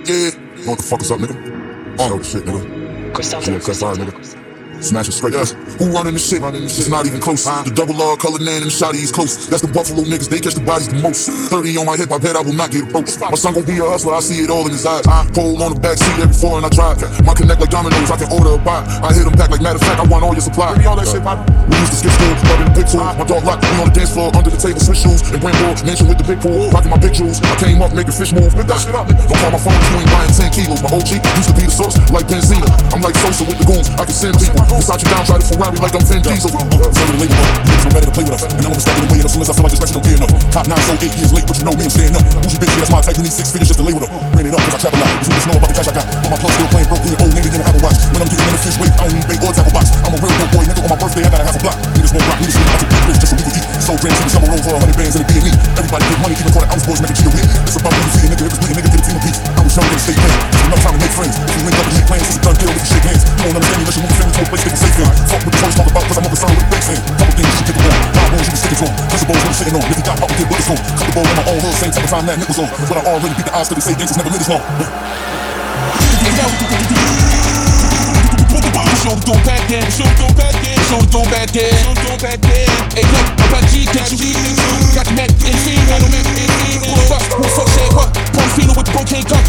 Yeah. Know what the fuck is up, nigga? All the shit, nigga. GXSR, nigga. Smashing straight up. Who running this shit? It's not even close. The double R colored man in the shot East Coast. That's the Buffalo niggas, they catch the bodies the most. 30 on my hip hop head, I will not get approached. My son gon' be a hustler, I see it all in his eyes. Pole on the back seat every foreign I drive. My connect like dominoes, I can order a buy. I hit them back like matter of fact, I want all your supply. Give me all that shit, pop. We used to skip school, rubbing the big tool. My dog locked, we on the dance floor, under the table, switch shoes. And Brandon mansion with the big pool, rocking my big jewels. I came up making fish move. Lift that shit up, nigga. Don't call my phone, you ain't buying 10 kilos. My OG used to be the source, like Benzina. I'm like Sosa with the goons, I can send people. Versace down, try to Ferrari like I'm Vin Diesel. So the label up, niggas no ready to play with us. And I'm gonna stack it away as soon as I feel like this record don't get enough. Top 9, so 8 years late, but you know me, I'm staying up. Bougie bitch, that's my type, you need 6 figures just to lay with her. Ran it up, cause I trap a lot. You just know about the cash I got. On my plug still playing broke, being old nigga in a Apple Watch. When I'm getting in the fish weight, I don't need bait or tackle box. I'm a real dope boy, nigga, on my birthday I gotta have a block. Niggas won't rock, niggas sleep, I took big rich just so we can eat. So grand, so summer roll for 100 bands and a B&E. Everybody get money, keeping quarter ounce boys, make a G a week. It's about when you see a nigga, if it's bleeding, nigga, get a team of peace. I was young, nigga, stay playing. There's enough time to make friends. If you link up and make plans, it's a done deal, we can shake hands. You won't understand me unless you move family to a place they can safe in. Fuck what the toys talk about, cause I'm more concerned with the base end. Couple things you should get around. Five balls you can stick it on. Principles what I'm sitting on. If you got pop, we get bullets on. Couple balls on my own hood, same type of time that nipples on. But I already beat the odds to the say gangsters never live this long. Show the dope back in, show the dope back in, show the dope back in, show the dope back in. Hey, look, I'm about to get you. Got the Mac in the field, I don't have it. Pull up, who the fuck said what? Pump feeling with the cocaine cup.